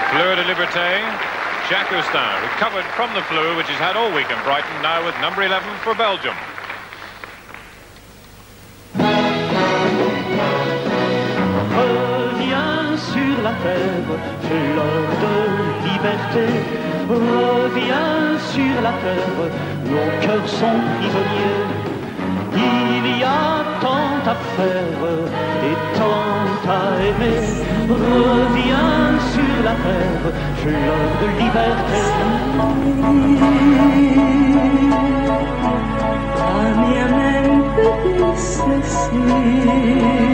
Fleur de Liberté, Jacques Austin, recovered from the flu, which he's had all week in Brighton, now with number 11 for Belgium. Reviens sur la terre, fleur de liberté. Reviens sur la terre, nos cœurs sont prisonniers. Il y a tant à faire et tant à aimer. Reviens sur la terre, fleur de liberté. La mia mente disse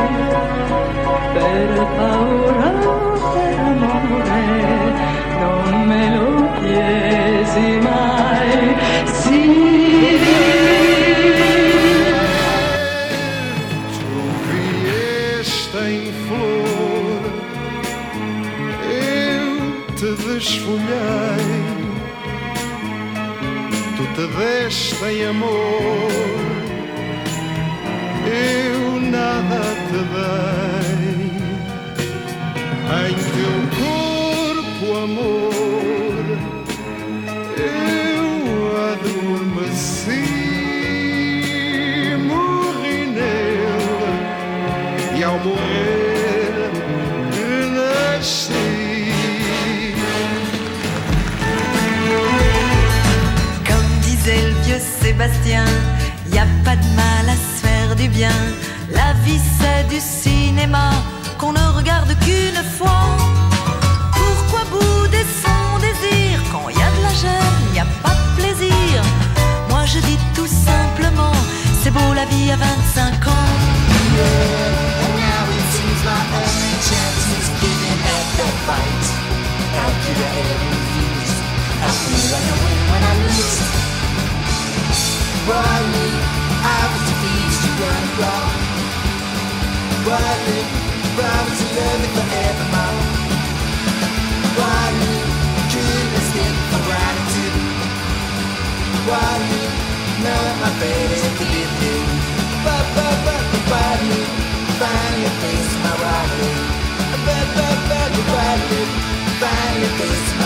per paura, per amore, non me lo chiesi mai. Sì. Tu vieste em flor, eu te desfolhei. Tu te deste em amor, eu nada te dei. Em teu corpo, amor, eu adormeci, morri nele e ao morrer renasci. Comme disait le vieux Sébastien, y a pas de mal à se faire du bien. La vie c'est du cinéma qu'on ne regarde qu'une fois. Pourquoi bouder son désir? Quand y a de la gêne, y a pas de plaisir. Moi je dis tout simplement, c'est beau la vie à 25 ans. And now it seems my only chance is giving up the fight. How could I ever refuse? I feel like I win when I lose. Riley, I was confused, you weren't wrong. Riley, promise to love me forevermore. Riley, couldn't stick for gratitude. Riley, none of my favorites could be through. But, Riley, find your face, my Riley. But, Riley, find your face, my